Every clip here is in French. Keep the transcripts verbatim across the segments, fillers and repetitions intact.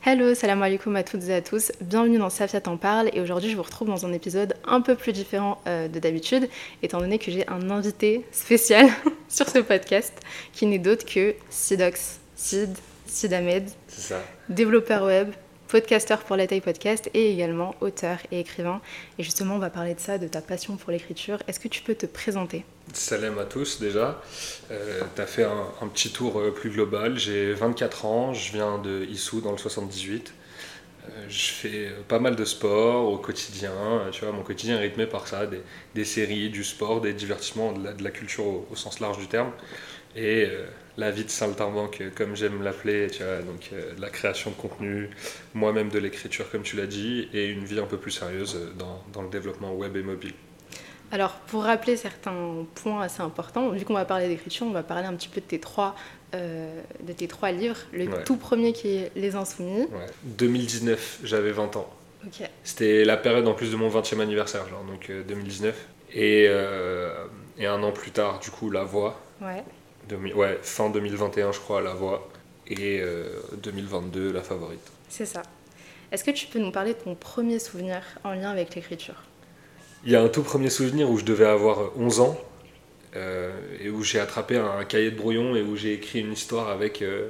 Hello, salam alaikum à toutes et à tous, bienvenue dans Safia t'en parle et aujourd'hui je vous retrouve dans un épisode un peu plus différent euh, de d'habitude étant donné que j'ai un invité spécial sur ce podcast qui n'est d'autre que Sidox, Sid, Sid Ahmed, C'est ça. développeur web, podcasteur pour la taille podcast et également auteur et écrivain. Et justement on va parler de ça, de ta passion pour l'écriture. Est-ce que tu peux te présenter ? Salam à tous déjà. Euh, tu as fait un, un petit tour euh, plus global. J'ai vingt-quatre ans, je viens de Issou dans le soixante-dix-huit. Euh, je fais euh, pas mal de sport au quotidien. Euh, Tu vois, mon quotidien est rythmé par ça, des, des séries, du sport, des divertissements, de la, de la culture au, au sens large du terme. Et euh, la vie de saltimbanque, euh, comme j'aime l'appeler, tu vois, donc euh, la création de contenu, moi-même de l'écriture comme tu l'as dit, et une vie un peu plus sérieuse euh, dans, dans le développement web et mobile. Alors, pour rappeler certains points assez importants, vu qu'on va parler d'écriture, on va parler un petit peu de tes trois, euh, de tes trois livres. Le Ouais. tout premier qui est Les Insoumis. Ouais. deux mille dix-neuf, j'avais vingt ans. Ok. C'était la période en plus de mon vingtième anniversaire, genre, donc euh, deux mille dix-neuf. Et, euh, et un an plus tard, du coup, La Voix. Ouais. Demi- ouais, fin deux mille vingt et un, je crois, La Voix. Et euh, deux mille vingt-deux, La Favorite. C'est ça. Est-ce que tu peux nous parler de ton premier souvenir en lien avec l'écriture ? Il y a un tout premier souvenir où je devais avoir onze ans euh, et où j'ai attrapé un, un cahier de brouillon et où j'ai écrit une histoire avec euh,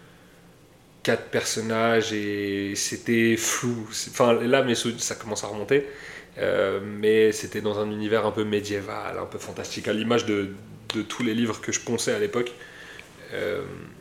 quatre personnages et c'était flou. C'est- Enfin, là, mes souvenirs, ça commence à remonter. Euh, mais c'était dans un univers un peu médiéval, un peu fantastique, à l'image de, de tous les livres que je ponçais à l'époque. Euh,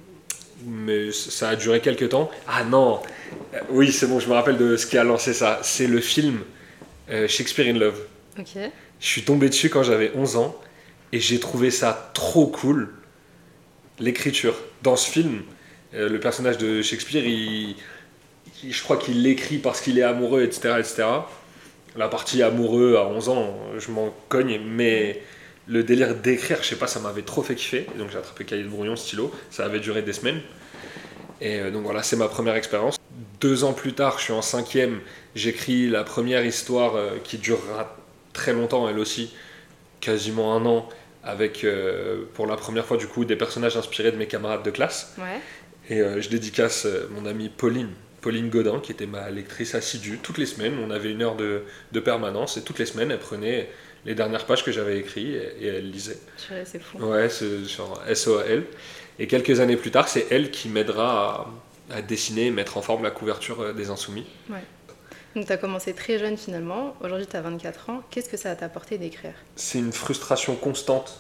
mais ça a duré quelques temps. Ah non, Euh, oui, c'est bon, je me rappelle de ce qui a lancé ça. C'est le film euh, Shakespeare in Love. Ok. Je suis tombé dessus quand j'avais onze ans et j'ai trouvé ça trop cool, l'écriture. Dans ce film, euh, le personnage de Shakespeare, il, il- je crois qu'il l'écrit parce qu'il est amoureux, et cetera, et cetera. La partie amoureux à onze ans, je m'en cogne, mais le délire d'écrire, je sais pas, ça m'avait trop fait kiffer. Et donc j'ai attrapé cahier de brouillon, stylo, ça avait duré des semaines. Et euh, donc voilà, c'est ma première expérience. Deux ans plus tard, je suis en cinquième, j'écris la première histoire euh, qui durera très longtemps, elle aussi, quasiment un an, avec euh, pour la première fois du coup des personnages inspirés de mes camarades de classe. Ouais. Et euh, je dédicace euh, mon amie Pauline, Pauline Godin, qui était ma lectrice assidue. Toutes les semaines, on avait une heure de, de permanence et toutes les semaines, elle prenait les dernières pages que j'avais écrites et, et elle lisait. Purée, c'est fou. Ouais, c'est genre S O A L. Et quelques années plus tard, c'est elle qui m'aidera à, à dessiner et mettre en forme la couverture euh, des Insoumis. Ouais. Donc, tu as commencé très jeune finalement. Aujourd'hui, tu as vingt-quatre ans. Qu'est-ce que ça t'a apporté d'écrire ? C'est une frustration constante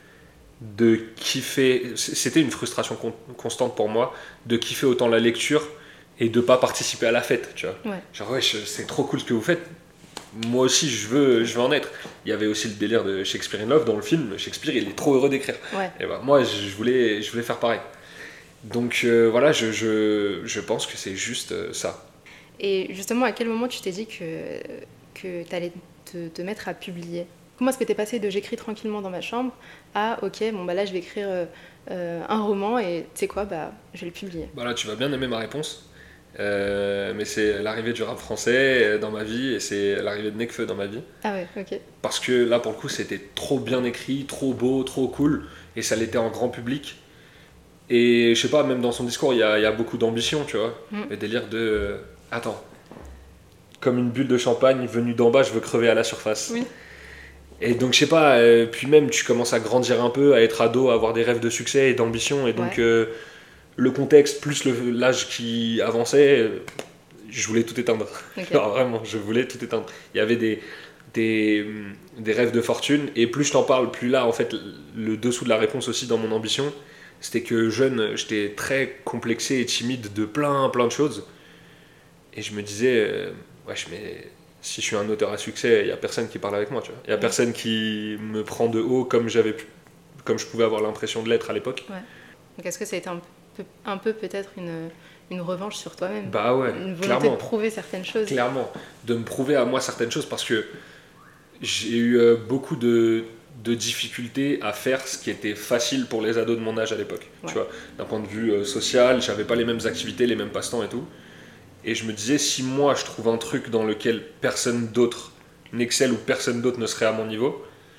de kiffer. C'était une frustration con- constante pour moi de kiffer autant la lecture et de pas participer à la fête, tu vois. Ouais. Genre, ouais, je- c'est trop cool ce que vous faites. Moi aussi, je veux, je veux en être. Il y avait aussi le délire de Shakespeare in Love dans le film. Shakespeare, il est trop heureux d'écrire. Ouais. Et ben, moi, je je voulais, je voulais faire pareil. Donc euh, voilà, je, je, je pense que c'est juste euh, ça. Et justement, à quel moment tu t'es dit que, que tu allais te, te mettre à publier ? Comment est-ce que tu es passé de j'écris tranquillement dans ma chambre à ok, bon bah là je vais écrire euh, euh, un roman et tu sais quoi, bah je vais le publier. Bah là, tu vas bien aimer ma réponse. Euh, mais c'est l'arrivée du rap français euh, dans ma vie et c'est l'arrivée de Nekfeu dans ma vie. Ah ouais, ok. Parce que là, pour le coup, c'était trop bien écrit, trop beau, trop cool. Et ça l'était en grand public. Et je sais pas, même dans son discours, il y a, il y a beaucoup d'ambition, tu vois. Mm. Le délire de. euh, attends. Comme une bulle de champagne venue d'en bas, je veux crever à la surface. Oui. Et donc, je sais pas, euh, puis même, tu commences à grandir un peu, à être ado, à avoir des rêves de succès et d'ambition. Et donc, Ouais. euh, le contexte plus le- l'âge qui avançait, euh, je voulais tout éteindre. Ok. Genre, vraiment, je voulais tout éteindre. Il y avait des, des, des rêves de fortune, et plus je t'en parle, plus là, en fait, le dessous de la réponse aussi dans mon ambition, c'était que jeune, j'étais très complexé et timide de plein, plein de choses. Et je me disais, euh, wesh, mais si je suis un auteur à succès, il n'y a personne qui parle avec moi, tu vois. Il n'y a Ouais. personne qui me prend de haut comme j'avais pu, comme je pouvais avoir l'impression de l'être à l'époque. Donc est-ce que ça a été un peu, un peu peut-être une, une revanche sur toi-même ? Bah ouais, Une volonté clairement. de prouver certaines choses ? Clairement, de me prouver à moi certaines choses parce que j'ai eu euh, beaucoup de, de difficultés à faire ce qui était facile pour les ados de mon âge à l'époque. Ouais. Tu vois, d'un point de vue euh, social, j'avais pas les mêmes activités, les mêmes passe-temps et tout. Et je me disais, si moi je trouve un truc dans lequel personne d'autre n'excelle ou personne d'autre ne serait à mon niveau,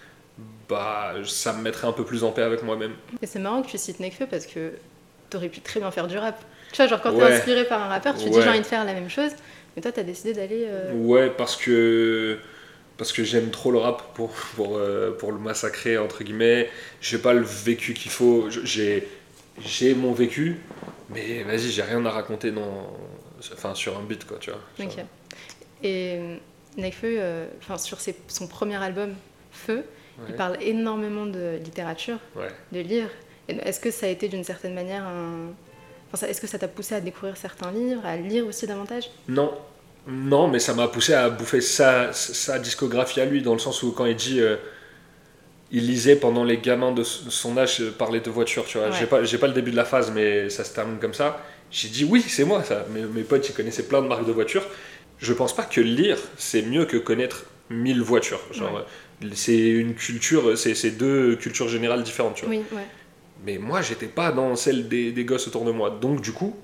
bah ça me mettrait un peu plus en paix avec moi-même. Et c'est marrant que tu cites Nekfeu parce que t'aurais pu très bien faire du rap. Tu vois, genre quand Ouais. t'es inspiré par un rappeur, tu te dis Ouais. j'ai envie de faire la même chose, mais toi t'as décidé d'aller... euh, Ouais, parce que parce que j'aime trop le rap pour pour euh, pour le massacrer entre guillemets. J'ai pas le vécu qu'il faut. Je- J'ai j'ai mon vécu, mais vas-y, j'ai rien à raconter dans enfin sur un beat quoi, tu vois. Genre, Ok. Et euh, Nekfeu, euh, enfin, sur ses- son premier album, Feu, il ouais, parle énormément de littérature, ouais. de livres. Et est-ce que ça a été d'une certaine manière un... Enfin, ça- est-ce que ça t'a poussé à découvrir certains livres, à lire aussi davantage? Non, non, mais ça m'a poussé à bouffer sa, sa discographie à lui, dans le sens où quand il dit euh, il lisait pendant les gamins de son âge euh, parler de voiture, tu vois. J'ai Ouais, pas, j'ai pas le début de la phrase, mais ça se termine comme ça. J'ai dit oui, c'est moi ça. Mes, mes potes, ils connaissaient plein de marques de voitures. Je pense pas que lire, c'est mieux que connaître mille voitures. Genre, ouais. euh, c'est une culture, c'est c'est deux cultures générales différentes, tu vois. Oui, ouais. Mais moi, j'étais pas dans celle des, des gosses autour de moi. Donc, du coup,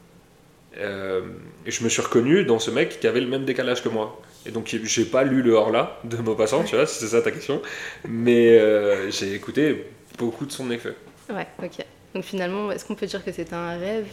euh, je me suis reconnu dans ce mec qui avait le même décalage que moi. Et donc, j'ai pas lu le Horla de Maupassant, tu vois, si c'est ça ta question. Mais euh, j'ai écouté beaucoup de son effet. Ouais, ok. Donc finalement, est-ce qu'on peut dire que c'est un rêve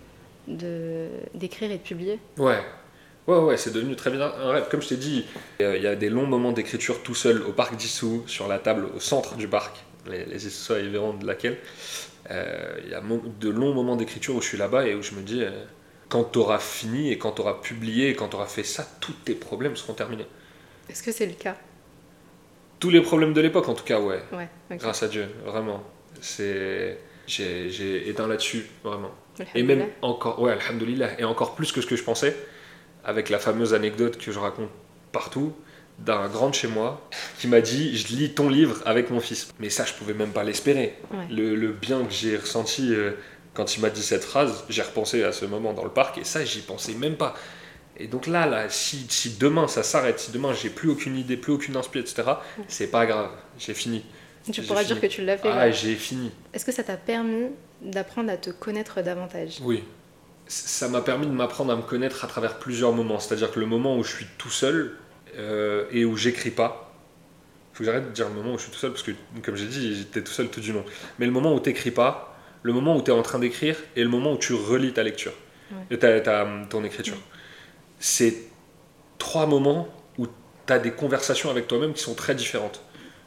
de d'écrire et de publier? Ouais, ouais, ouais, c'est devenu très bien un rêve. Comme je t'ai dit, euh, il y a des longs moments d'écriture tout seul au parc d'Issou, sur la table au centre du parc. Les, les Issois, ils verront de laquelle. Euh, Il y a mo- de longs moments d'écriture où je suis là-bas et où je me dis, euh, quand tu auras fini et quand tu auras publié et quand tu auras fait ça, tous tes problèmes seront terminés. Est-ce que c'est le cas? Tous les problèmes de l'époque, en tout cas, ouais. Ouais, ok. Grâce à Dieu, vraiment. C'est... J'ai, j'ai éteint là-dessus, vraiment. Et Alhamdoulilah. même encore, ouais, alhamdoulilah, et encore plus que ce que je pensais, avec la fameuse anecdote que je raconte partout, d'un grand de chez moi qui m'a dit je lis ton livre avec mon fils. Mais ça, je pouvais même pas l'espérer. Ouais. Le, le bien que j'ai ressenti euh, quand il m'a dit cette phrase, j'ai repensé à ce moment dans le parc et ça, j'y pensais même pas. Et donc là, là si, si demain ça s'arrête, si demain j'ai plus aucune idée, plus aucune inspi, et cetera, c'est pas grave, j'ai fini. Tu J'ai pourras fini. dire que tu l'as fait, Ah, quoi. j'ai fini. Est-ce que ça t'a permis d'apprendre à te connaître davantage? Oui. Ça m'a permis de m'apprendre à me connaître à travers plusieurs moments. C'est-à-dire que le moment où je suis tout seul euh, et où j'écris pas, faut que j'arrête de dire le moment où je suis tout seul parce que, comme j'ai dit, j'étais tout seul tout du long. Mais le moment où t'écris pas, le moment où t'es en train d'écrire et le moment où tu relis ta lecture, Ouais. et ta, ta- ton écriture, c'est trois moments où t'as des conversations avec toi-même qui sont très différentes.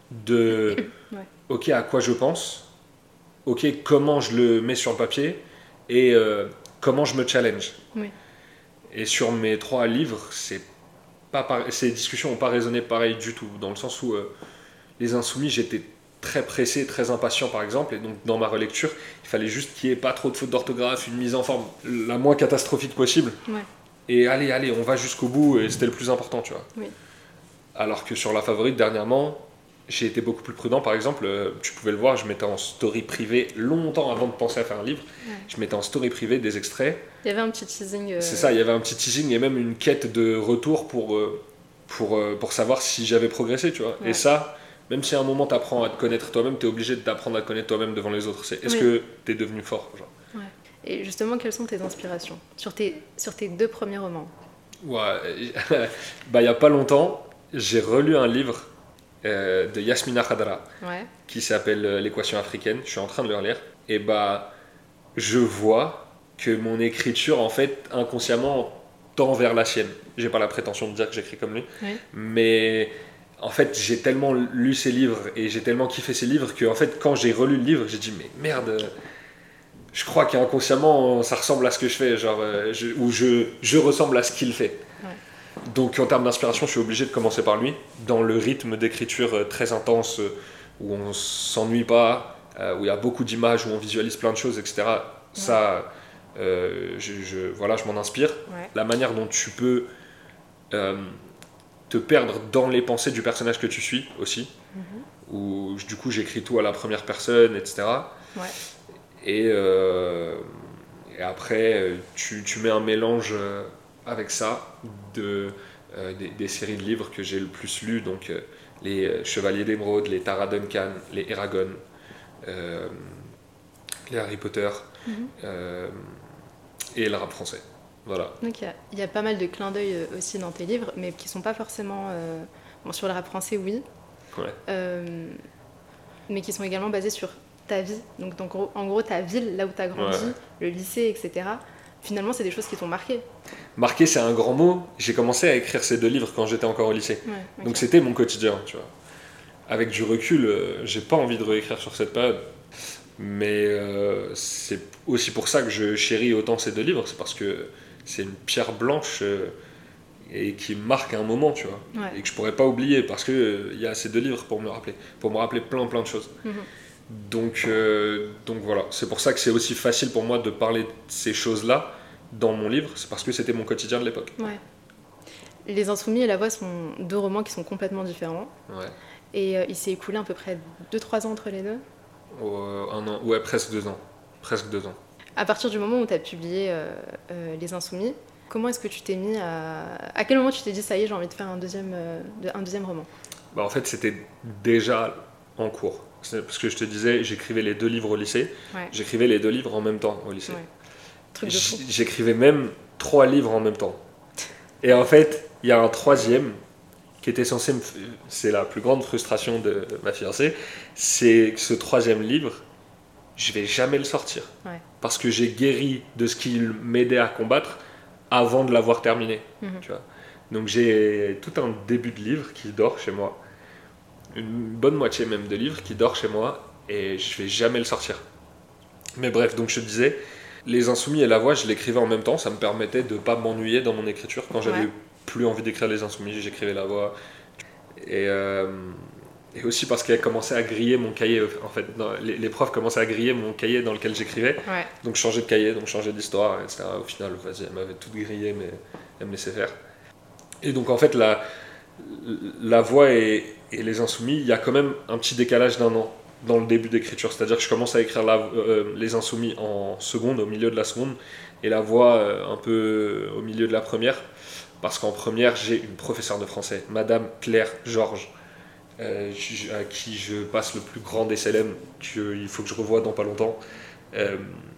De Ouais. ok, à quoi je pense, ok, comment je le mets sur le papier et euh, comment je me challenge. Oui. Et sur mes trois livres, c'est pas pareil- ces discussions n'ont pas résonné pareil du tout, dans le sens où euh, Les Insoumis, j'étais très pressé, très impatient par exemple, et donc dans ma relecture, il fallait juste qu'il n'y ait pas trop de fautes d'orthographe, une mise en forme la moins catastrophique possible, Ouais. et allez, allez, on va jusqu'au bout, et c'était le plus important, tu vois. Oui. Alors que sur La Favorite, dernièrement, j'ai été beaucoup plus prudent, par exemple, euh, tu pouvais le voir, je mettais en story privé, longtemps avant de penser à faire un livre, Ouais. je mettais en story privé des extraits. Il y avait un petit teasing. euh, C'est ça, il y avait un petit teasing et même une quête de retour pour, euh, pour, euh, pour savoir si j'avais progressé, tu vois. Ouais. Et ça, même si à un moment tu apprends à te connaître toi-même, tu es obligé d'apprendre à te connaître toi-même devant les autres. C'est est-ce Oui. que tu es devenu fort, genre. Ouais. Et justement, quelles sont tes inspirations sur tes, sur tes deux premiers romans? Ouais, bah il y a pas longtemps, j'ai relu un livre euh, de Yasmina Khadra Ouais. qui s'appelle euh, L'équation africaine. Je suis en train de le relire. Et bah, je vois que mon écriture, en fait, inconsciemment, tend vers la sienne. J'ai pas la prétention de dire que j'écris comme lui, Ouais. mais en fait, j'ai tellement lu ses livres et j'ai tellement kiffé ses livres que, en fait, quand j'ai relu le livre, j'ai dit mais merde. Je crois qu'inconsciemment, ça ressemble à ce que je fais, genre, euh, je- ou je, je ressemble à ce qu'il fait. Ouais. Donc en termes d'inspiration, je suis obligé de commencer par lui, dans le rythme d'écriture euh, très intense, euh, où on s'ennuie pas, euh, où il y a beaucoup d'images, où on visualise plein de choses, et cetera. Ça, euh, je, je- voilà, je m'en inspire. Ouais. La manière dont tu peux euh, te perdre dans les pensées du personnage que tu suis aussi, Mhm. où du coup j'écris tout à la première personne, et cetera. Ouais. Et, euh, et après, euh, tu, tu mets un mélange euh, avec ça de, euh, des, des séries de livres que j'ai le plus lus, donc euh, les euh, Chevaliers d'Émeraude, les Tara Duncan, les Eragon, euh, les Harry Potter Mhm. euh, et le rap français. Voilà. Donc il y, a, il y a pas mal de clins d'œil euh, aussi dans tes livres, mais qui sont pas forcément... euh, Bon, sur le rap français, oui, Ouais. euh, mais qui sont également basés sur ta vie. Donc, donc, en gros- en gros, ta ville, là où tu as grandi, Ouais. le lycée, et cetera. finalement, c'est des choses qui t'ont marqué. Marqué, c'est un grand mot. J'ai commencé à écrire ces deux livres quand j'étais encore au lycée. Ouais, ok. Donc c'était mon quotidien, tu vois. Avec du recul, euh, j'ai pas envie de réécrire sur cette période. Mais euh, c'est aussi pour ça que je chéris autant ces deux livres. C'est parce que c'est une pierre blanche euh, et qui marque un moment, tu vois. Ouais. Et que je pourrais pas oublier parce qu'il euh, y a ces deux livres pour me rappeler. Pour me rappeler plein plein de choses. Mhm. Donc, euh, donc voilà, c'est pour ça que c'est aussi facile pour moi de parler de ces choses-là dans mon livre. C'est parce que c'était mon quotidien de l'époque. Ouais. Les Insoumis et La Voix sont deux romans qui sont complètement différents. Ouais. Et euh, il s'est écoulé à peu près deux trois ans entre les deux. Euh, un an, ouais, presque deux ans. Presque deux ans. À partir du moment où tu as publié euh, euh, Les Insoumis, comment est-ce que tu t'es mis à... À quel moment tu t'es dit, ça y est, j'ai envie de faire un deuxième, euh, de- un deuxième roman? Bah, en fait, c'était déjà en cours. C'est parce que je te disais, j'écrivais les deux livres au lycée. Ouais. J'écrivais les deux livres en même temps au lycée. Ouais. Truc de fou. J- J'écrivais même trois livres en même temps. Et en fait, il y a un troisième qui était censé me... f- C'est la plus grande frustration de ma fiancée, c'est que ce troisième livre, je vais jamais le sortir. Ouais. Parce que j'ai guéri de ce qui m'aidait à combattre avant de l'avoir terminé. Mhm. Tu vois. Donc j'ai tout un début de livre qui dort chez moi, une bonne moitié même de livre qui dort chez moi, et je vais jamais le sortir. Mais bref, donc je te disais, Les Insoumis et La Voix, je l'écrivais en même temps, ça me permettait de pas m'ennuyer dans mon écriture. Quand j'avais Ouais. plus envie d'écrire Les Insoumis, j'écrivais La Voix. Et, euh, et aussi parce qu'elle commençait à griller mon cahier, en fait, non, les, les profs commençaient à griller mon cahier dans lequel j'écrivais. Ouais. Donc je changeais de cahier, donc je changeais d'histoire, et cetera. Au final, vas-y, elle m'avait tout grillé, mais elle me laissait faire. Et donc en fait, la, la Voix et, et Les Insoumis, il y a quand même un petit décalage d'un an dans le début d'écriture. C'est-à-dire que je commence à écrire la, euh, Les Insoumis en seconde, au milieu de la seconde, et La Voix euh, un peu au milieu de la première. Parce qu'en première, j'ai une professeure de français, Madame Claire Georges, euh, j- à qui je passe le plus grand des célèbres, qu'il faut que je revoie dans pas longtemps, euh,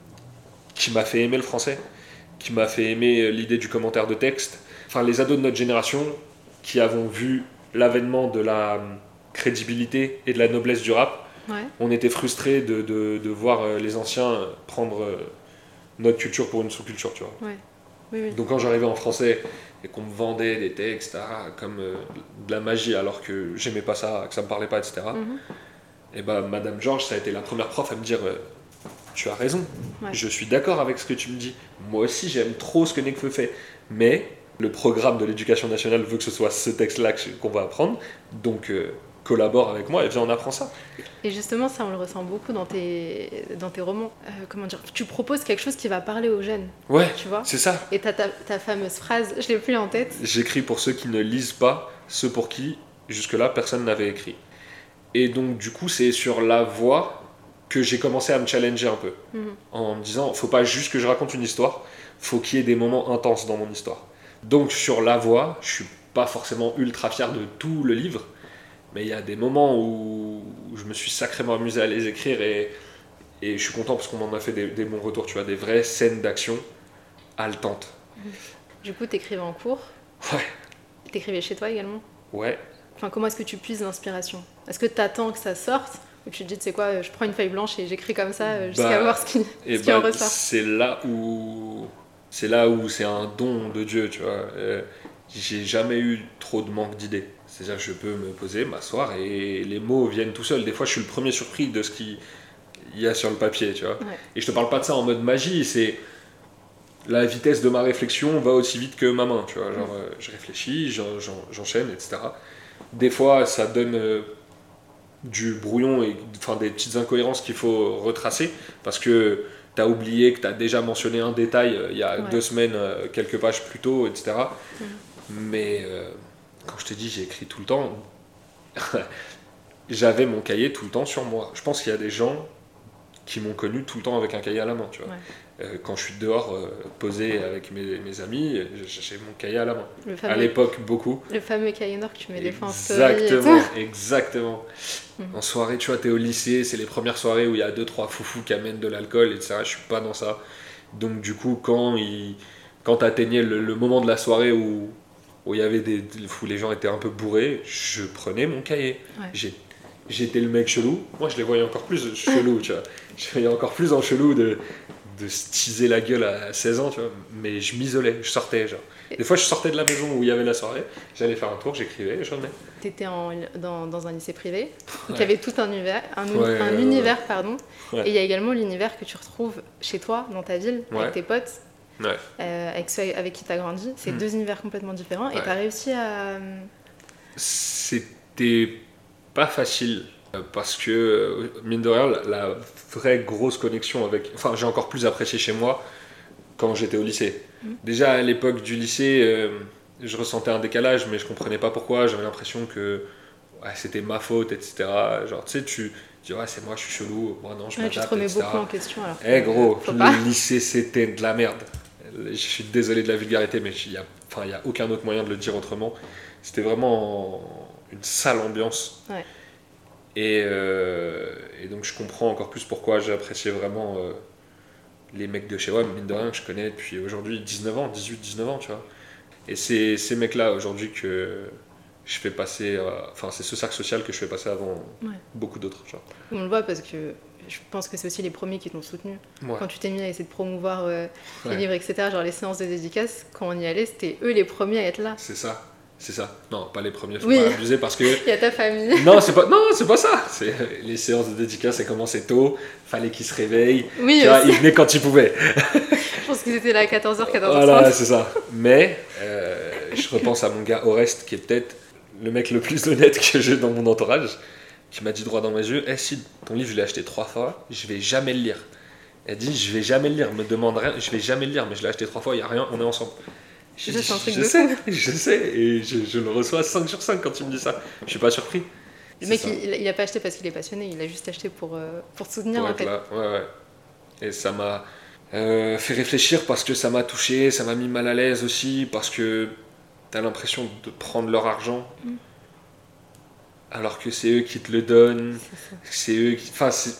qui m'a fait aimer le français, qui m'a fait aimer l'idée du commentaire de texte. Enfin, les ados de notre génération qui avons vu l'avènement de la euh, crédibilité et de la noblesse du rap, Ouais. on était frustrés de, de, de voir euh, les anciens euh, prendre euh, notre culture pour une sous-culture, tu vois. Ouais. Oui, oui. Donc quand j'arrivais en français et qu'on me vendait des textes, et cetera, comme euh, de la magie alors que j'aimais pas ça, que ça me parlait pas, et cetera. Mhm. Et bah Madame Georges, ça a été la première prof à me dire euh, tu as raison, Ouais. je suis d'accord avec ce que tu me dis. Moi aussi j'aime trop ce que Nekfeu fait, mais le programme de l'éducation nationale veut que ce soit ce texte-là que- qu'on va apprendre, donc euh, collabore avec moi et viens on apprend ça. Et justement, ça, on le ressent beaucoup dans tes, dans tes romans. Euh, comment dire? Tu proposes quelque chose qui va parler aux jeunes, Ouais, tu vois? c'est ça. Et t'as ta, ta fameuse phrase, je l'ai plus en tête. J'écris pour ceux qui ne lisent pas, ceux pour qui jusque-là personne n'avait écrit. Et donc du coup c'est sur la voix que j'ai commencé à me challenger un peu, Mhm. en me disant faut pas juste que je raconte une histoire, faut qu'il y ait des moments intenses dans mon histoire. Donc sur la voix, je suis pas forcément ultra fier de tout le livre, mais il y a des moments où je me suis sacrément amusé à les écrire et, et je suis content parce qu'on m'en a fait des, des bons retours, tu vois, des vraies scènes d'action haletantes. Du coup, t'écrivais en cours. Ouais, T'écrivais chez toi également. ouais. Enfin, comment est-ce que tu puises l'inspiration? Est-ce que t'attends que ça sorte? Ou tu te dis, tu sais quoi, euh, je prends une feuille blanche et j'écris comme ça euh, jusqu'à Bah, voir ce qui, Et ce qui en bah, ressort? c'est là où c'est là où c'est un don de Dieu, tu vois. Euh, j'ai jamais eu trop de manque d'idées. C'est-à-dire que je peux me poser, m'asseoir et les mots viennent tout seuls. Des fois, je suis le premier surpris de ce qu'il y a sur le papier, tu vois. Ouais. Et je te parle pas de ça en mode magie, c'est la vitesse de ma réflexion va aussi vite que ma main, tu vois. Genre, euh, je réfléchis, j'en- j'en- j'enchaîne, et cetera. Des fois, ça donne euh, du brouillon et enfin des petites incohérences qu'il faut retracer parce que tu as oublié que tu as déjà mentionné un détail euh, il y a Ouais. deux semaines, euh, quelques pages plus tôt, et cetera. Mhm. Mais euh, quand je te dis j'ai écrit tout le temps, j'avais mon cahier tout le temps sur moi. Je pense qu'il y a des gens qui m'ont connu tout le temps avec un cahier à la main, tu vois. Ouais. Euh, quand je suis dehors, euh, posé avec mes, mes amis, j'ai mon cahier à la main. Le À fameux, l'époque, beaucoup. le fameux cahier noir que tu mets des fois en story. et Exactement, tout. exactement. Mhm. En soirée, tu vois, t'es au lycée, c'est les premières soirées où il y a deux, trois foufous qui amènent de l'alcool, et cetera. Je suis pas dans ça. Donc, du coup, quand, il, quand t'atteignais le, le moment de la soirée où, où, il y avait des, où les gens étaient un peu bourrés, je prenais mon cahier. Ouais. J'ai- J'étais le mec chelou. Moi, je les voyais encore plus chelou, tu vois. Je voyais encore plus en chelou de, de se teaser la gueule à seize ans, tu vois. Mais je m'isolais, je sortais, genre. Des fois, je sortais de la maison où il y avait la soirée, j'allais faire un tour, j'écrivais et je revenais. T'étais en, dans, dans un lycée privé, donc il Ouais. y avait tout un univers, un, uni- Ouais, un ouais, univers, ouais. pardon. Ouais. Et il y a également l'univers que tu retrouves chez toi, dans ta ville, Ouais. avec tes potes, Ouais. euh, avec ceux avec qui tu as grandi. C'est Mm. deux univers complètement différents. Et Ouais. tu as réussi à... C'était pas facile euh, parce que, euh, mine de rien, la, la vraie grosse connexion avec. Enfin, j'ai encore plus apprécié chez moi quand j'étais au lycée. Mm. Déjà à l'époque du lycée, euh, je ressentais un décalage, mais je comprenais pas pourquoi. J'avais l'impression que ouais, c'était ma faute, et cetera. Genre, tu sais, tu tu dis, ouais, c'est moi, je suis chelou. Moi, non, je Ouais, tu te m'adapte, remets et cetera. beaucoup en question. Alors Eh que, gros, faut pas. le lycée c'était de la merde. Je suis désolé de la vulgarité, mais il n'y a, enfin, y a aucun autre moyen de le dire autrement. C'était vraiment une sale ambiance. Ouais. Et, euh, et donc je comprends encore plus pourquoi j'ai apprécié vraiment euh, les mecs de chez W A M, mine de rien, que je connais depuis aujourd'hui dix-neuf ans, dix-huit dix-neuf ans, tu vois. Et c'est ces mecs-là aujourd'hui que je fais passer, euh, enfin c'est ce cercle social que je fais passer avant Ouais. beaucoup d'autres. Genre. On le voit parce que je pense que c'est aussi les premiers qui t'ont soutenu. Ouais. Quand tu t'es mis à essayer de promouvoir euh, les Ouais. livres, et cetera, genre les séances de dédicaces, quand on y allait, c'était eux les premiers à être là. C'est ça, c'est ça. Non, pas les premiers, faut Oui. pas abuser parce que Il y a ta famille. non, c'est pas, non, c'est pas ça. C'est, les séances de dédicace, ça commençait tôt. Fallait qu'ils se réveillent. Oui, Tu vois, aussi. ils venaient quand ils pouvaient. Je pense qu'ils étaient là à quatorze heures, quatorze heures trente. Voilà, c'est ça. Mais euh, je repense à mon gars Orest, qui est peut-être le mec le plus honnête que j'ai dans mon entourage, qui m'a dit droit dans mes yeux, eh si ton livre je l'ai acheté trois fois, je vais jamais le lire. Elle dit, je vais jamais le lire, me demande rien, je vais jamais le lire, mais je l'ai acheté trois fois, il y a rien, on est ensemble. Je, Ça, c'est un truc je de sais, fou. je sais, et je, je le reçois cinq sur cinq quand il me dit ça. Je suis pas surpris. Le C'est mec, ça. il, il a pas acheté parce qu'il est passionné, il a juste acheté pour, euh, pour te soutenir Pour en être fait. là, ouais, ouais. Et ça m'a euh, fait réfléchir parce que ça m'a touché, ça m'a mis mal à l'aise aussi, parce que t'as l'impression de prendre leur argent, Mm. alors que c'est eux qui te le donnent, C'est ça. c'est eux qui... Enfin, c'est...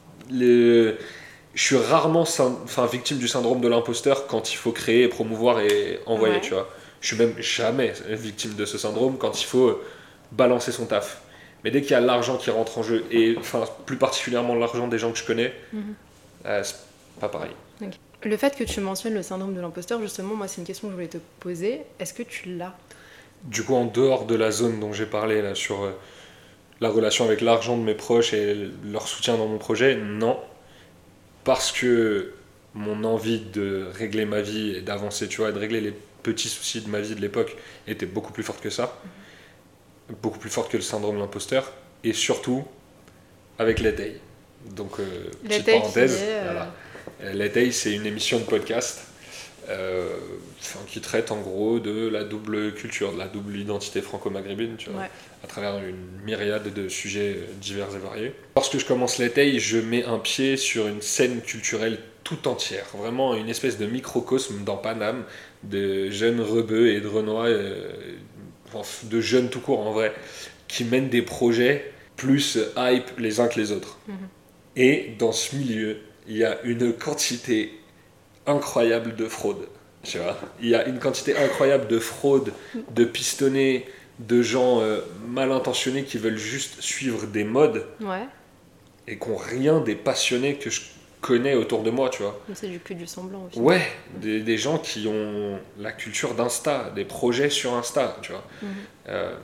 Le... Je suis rarement syn- enfin, victime du syndrome de l'imposteur quand il faut créer, promouvoir et envoyer, Ouais. tu vois. Je suis même jamais victime de ce syndrome quand il faut balancer son taf. Mais dès qu'il y a l'argent qui rentre en jeu, et enfin, plus particulièrement l'argent des gens que je connais, Mhm. euh, c'est pas pareil. Le fait que tu mentionnes le syndrome de l'imposteur, justement, moi c'est une question que je voulais te poser. Est-ce que tu l'as? Du coup, en dehors de la zone dont j'ai parlé, là, sur euh, la relation avec l'argent de mes proches et leur soutien dans mon projet, non. Parce que mon envie de régler ma vie et d'avancer, tu vois, et de régler les petits soucis de ma vie de l'époque était beaucoup plus forte que ça. Beaucoup plus forte que le syndrome de l'imposteur. Et surtout, avec Letay. Donc, euh, petite Letay qui parenthèse. est, euh, Voilà. Euh, Letay, c'est une émission de podcast euh, enfin, qui traite en gros de la double culture, de la double identité franco-maghrébine, tu vois, Ouais. à travers une myriade de sujets divers et variés. Lorsque je commence l'été, je mets un pied sur une scène culturelle tout entière, vraiment une espèce de microcosme dans Paname, de jeunes rebeux et de renois, euh, enfin, de jeunes tout court en vrai, qui mènent des projets plus hype les uns que les autres. Mhm. Et dans ce milieu, il y a une quantité incroyable de fraude. Tu vois, il y a une quantité incroyable de fraude, de pistonnés, de gens euh, mal intentionnés qui veulent juste suivre des modes Ouais, et qui n'ont rien des passionnés que je connais autour de moi, tu vois. mais c'est du, que du semblant au final. Ouais, des, des gens qui ont la culture d'Insta, des projets sur Insta, tu vois. Mhm. Euh,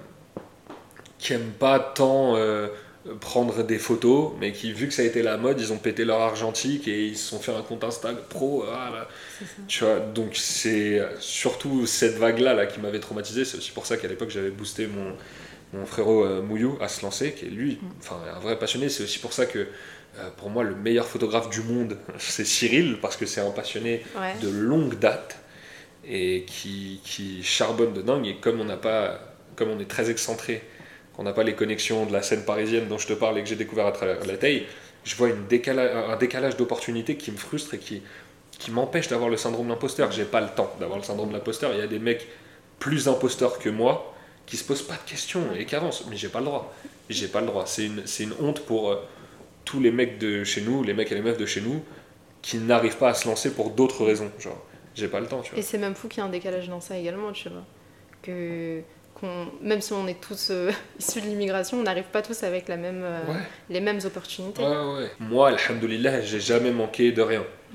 qui aiment pas tant euh, prendre des photos, mais qui, vu que ça a été la mode, ils ont pété leur argentique et ils se sont fait un compte Insta pro. Ah, là. C'est ça. Tu vois, donc c'est surtout cette vague-là là, qui m'avait traumatisé. C'est aussi pour ça qu'à l'époque, j'avais boosté mon, mon frérot euh, Mouyou à se lancer, qui est lui, enfin un vrai passionné. C'est aussi pour ça que, euh, pour moi, le meilleur photographe du monde, c'est Cyril, parce que c'est un passionné Ouais. de longue date et qui, qui charbonne de dingue. Et comme on n'a pas, comme on est très excentré, qu'on n'a pas les connexions de la scène parisienne dont je te parle et que j'ai découvert à travers la taille, je vois une décala- un décalage d'opportunités qui me frustre et qui, qui m'empêche d'avoir le syndrome de l'imposteur. J'ai pas le temps d'avoir le syndrome de l'imposteur. Il y a des mecs plus imposteurs que moi qui se posent pas de questions et qui avancent, mais j'ai pas le droit. J'ai pas le droit. C'est une, c'est une honte pour euh, tous les mecs de chez nous, les mecs et les meufs de chez nous, qui n'arrivent pas à se lancer pour d'autres raisons. Genre, j'ai pas le temps, tu vois. Et c'est même fou qu'il y ait un décalage dans ça également, tu vois. Que, qu'on, même si on est tous euh, issus de l'immigration, on n'arrive pas tous avec la même, euh, Ouais. les mêmes opportunités. Ouais, ouais. Moi, alhamdoulilah, j'ai jamais manqué de rien. Ouais.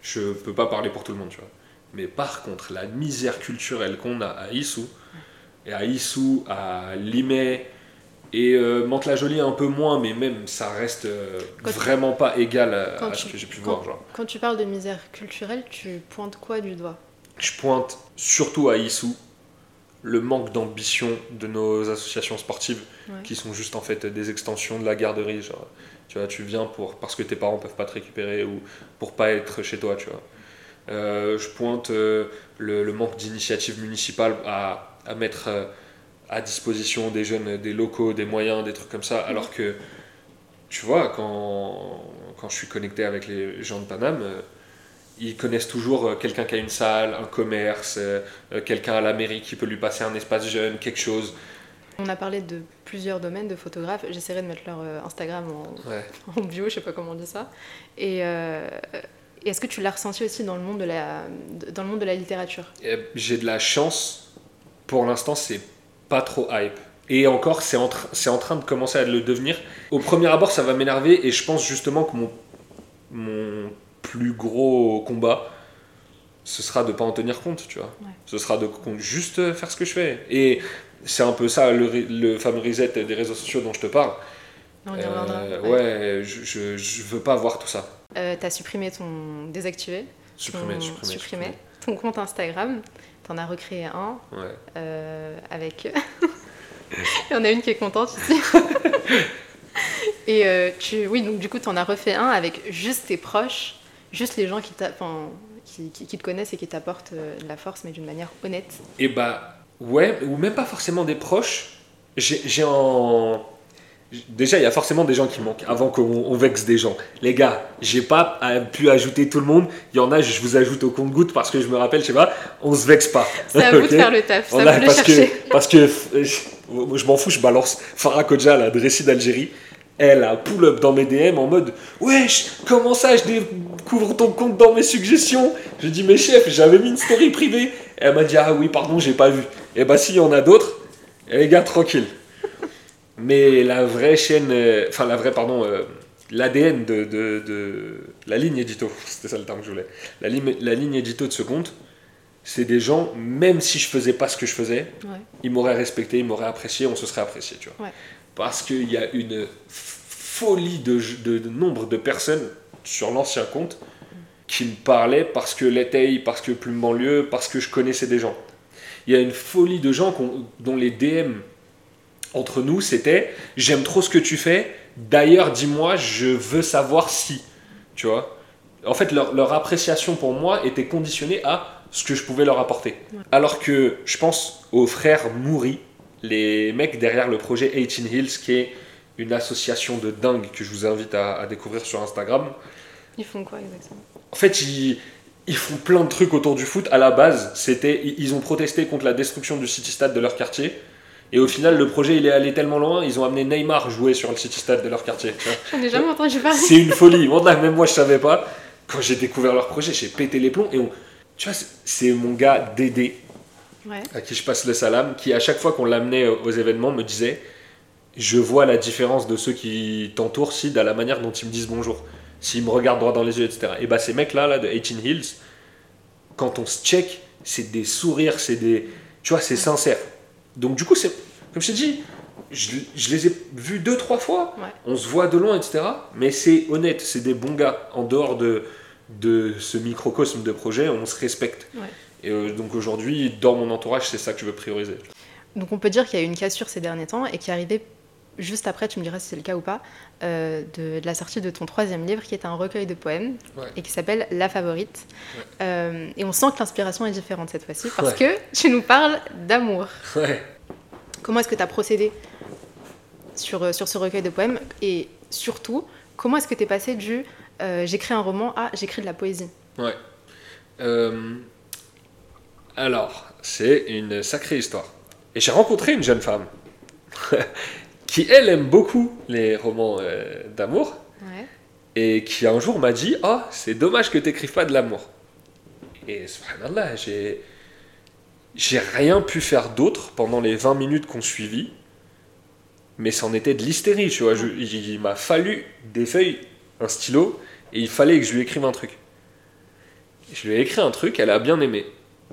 Je peux pas parler pour tout le monde, tu vois. Mais par contre, la misère culturelle qu'on a à Issou, et à Issou, à Limay, et euh, Mantes-la-Jolie un peu moins, mais même ça reste euh, vraiment tu... pas égal à, à ce que j'ai pu quand, voir. Genre. Quand tu parles de misère culturelle, tu pointes quoi du doigt? Je pointe surtout à Issou le manque d'ambition de nos associations sportives, ouais. qui sont juste en fait des extensions de la garderie. Genre, tu vois, tu viens pour, parce que tes parents peuvent pas te récupérer ou pour pas être chez toi, tu vois. Euh, je pointe euh, le, le manque d'initiative municipale à, à mettre euh, à disposition des jeunes, des locaux, des moyens, des trucs comme ça, alors que, tu vois, quand, quand je suis connecté avec les gens de Paname, euh, ils connaissent toujours euh, quelqu'un qui a une salle, un commerce, euh, quelqu'un à la mairie qui peut lui passer un espace jeune, quelque chose. On a parlé de plusieurs domaines de photographes. J'essaierai de mettre leur euh, Instagram en, ouais. en bio, je sais pas comment on dit ça. Et, euh, et est-ce que tu l'as ressenti aussi dans le monde de la, dans le monde de la littérature? Et j'ai de la chance. Pour l'instant, c'est pas trop hype. Et encore, c'est en, tra- c'est en train de commencer à le devenir. Au premier abord, ça va m'énerver et je pense justement que mon, mon plus gros combat, ce sera de pas en tenir compte, tu vois. Ouais. Ce sera de juste faire ce que je fais. Et c'est un peu ça, le, le fameux reset des réseaux sociaux dont je te parle. On y reviendra. Euh, ouais, ouais je, je, je veux pas voir tout ça. Euh, t'as supprimé ton... désactivé Supprimé, ton... supprimé, supprimé. supprimé. Ton compte Instagram. T'en as recréé un. Ouais. Euh, avec... Il y en a une qui est contente ici. Et euh, tu... oui, donc du coup, t'en as refait un avec juste tes proches, juste les gens qui, t'a... enfin, qui, qui, qui te connaissent et qui t'apportent euh, de la force, mais d'une manière honnête. Et bah, ouais, ou même pas forcément des proches. J'ai, j'ai en... Déjà, il y a forcément des gens qui manquent avant qu'on on vexe des gens. Les gars, j'ai pas pu ajouter tout le monde. Il y en a, je vous ajoute au compte-gouttes parce que je me rappelle, je sais pas, on se vexe pas. C'est à vous okay de faire le taf, c'est à vous de parce chercher. Que, parce que je, je m'en fous, je balance Farah Kodja, la Dressi d'Algérie. Elle a pull-up dans mes D M en mode « Wesh, comment ça, je découvre ton compte dans mes suggestions ?» Je dis « Mais chef, j'avais mis une story privée. » Elle m'a dit « Ah oui, pardon, j'ai pas vu. » Et bah s'il y en a d'autres, les gars, tranquille. Mais la vraie chaîne, euh, enfin la vraie, pardon, euh, l'A D N de, de, de la ligne édito, c'était ça le terme que je voulais, la, li- la ligne édito de ce compte, c'est des gens, même si je faisais pas ce que je faisais, ouais. ils m'auraient respecté, ils m'auraient apprécié, on se serait apprécié, tu vois. Ouais. Parce qu'il y a une folie de, de, de nombre de personnes sur l'ancien compte qui me parlaient parce que l'étaye, parce que Plume Banlieue, parce que je connaissais des gens. Il y a une folie de gens dont les D M entre nous, c'était « J'aime trop ce que tu fais, d'ailleurs, dis-moi, je veux savoir si... » Tu vois ? En fait, leur, leur appréciation pour moi était conditionnée à ce que je pouvais leur apporter. Ouais. Alors que je pense aux frères Mouri, les mecs derrière le projet eighteen Hills, qui est une association de dingue que je vous invite à, à découvrir sur Instagram. Ils font quoi exactement ? En fait, ils, ils font plein de trucs autour du foot. À la base, c'était, ils ont protesté contre la destruction du City-Stade de leur quartier. Et au final, le projet, il est allé tellement loin, ils ont amené Neymar jouer sur le City-Stade de leur quartier. J'en ai jamais entendu parler. C'est une folie. Même moi, je savais pas. Quand j'ai découvert leur projet, j'ai pété les plombs. Et on... tu vois, c'est mon gars Dédé, ouais. à qui je passe le salam, qui à chaque fois qu'on l'amenait aux événements me disait « Je vois la différence de ceux qui t'entourent, Sid, à la manière dont ils me disent bonjour. S'ils me regardent droit dans les yeux, et cetera » Et bah ces mecs-là, là, de eighteen Hills, quand on se check, c'est des sourires, c'est des... Tu vois, c'est ouais. sincère. Donc du coup, c'est, comme je t'ai dit, je, je les ai vus deux, trois fois, ouais. on se voit de loin, et cetera. Mais c'est honnête, c'est des bons gars. En dehors de, de ce microcosme de projet, on se respecte. Ouais. Et euh, donc aujourd'hui, dans mon entourage, c'est ça que je veux prioriser. Donc on peut dire qu'il y a eu une cassure ces derniers temps et qui est arrivée juste après, tu me diras si c'est le cas ou pas, euh, de, de la sortie de ton troisième livre qui est un recueil de poèmes ouais. et qui s'appelle La Favorite. Ouais. Euh, et on sent que l'inspiration est différente cette fois-ci parce ouais. que tu nous parles d'amour. Ouais. Comment est-ce que tu as procédé sur, sur ce recueil de poèmes et surtout, comment est-ce que tu es passé du euh, j'écris un roman à j'écris de la poésie ? Ouais. Euh, alors, c'est une sacrée histoire. Et j'ai rencontré une jeune femme qui, elle, aime beaucoup les romans euh, d'amour, ouais. et qui un jour m'a dit « Oh, c'est dommage que tu n'écrives pas de l'amour. » Et subhanallah, j'ai, j'ai rien pu faire d'autre pendant les vingt minutes qu'on suivit, mais c'en était de l'hystérie, tu vois. Je, il, il m'a fallu des feuilles, un stylo, et il fallait que je lui écrive un truc. Je lui ai écrit un truc, elle a bien aimé.